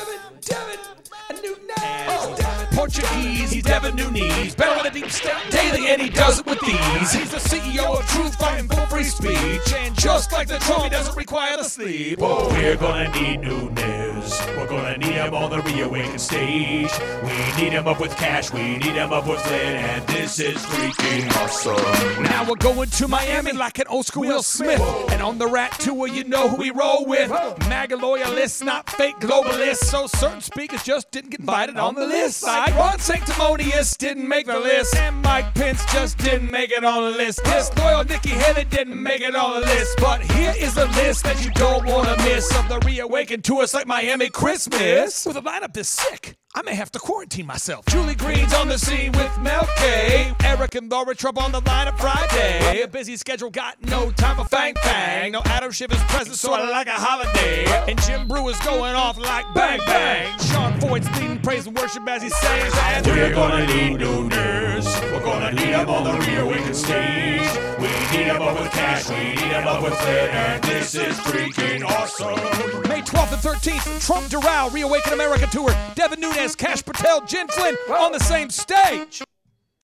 Portuguese, he's Devin Nunes, better with a deep step daily, and he does it with these. He's the CEO of Truth, fighting for free speech, and just like the drum, he doesn't require the sleep. Whoa, we're gonna need Nunes. We're gonna need him on the Reawaken stage. We need him up with Cash, we need him up with Flynn, and this is freaking awesome. Now we're going to Miami like an old school Will Smith, and on the Rat Tour, you know who we roll with. MAGA loyalists, not fake globalists, so certain speakers just didn't get invited on the list. Like Ron Sanctimonious didn't make the list, and Mike Pence just didn't make it on the list. Disloyal Nikki Haley didn't make it on the list, but here is a list that you don't want to miss of the Reawaken tours like Miami Christmas. With a lineup this sick, I may have to quarantine myself. Julie Green's on the scene with Mel K. Eric and Laura Trump on the lineup Friday. A busy schedule, got no time for Fang Fang. No Adam Schiff's present, sorta like a holiday. And Jim Brewer's going off like bang bang. Sean Ford's leading praise and worship as he sings. And we're gonna need Nunes. We're gonna need him on the Reawaken stage. We need him up with Cash, we need him up with Flynn, and this is freaking awesome. May 12th and 13th, Trump Doral Reawaken America Tour. Devin Nunes, Cash Patel, Jen Flynn on the same stage.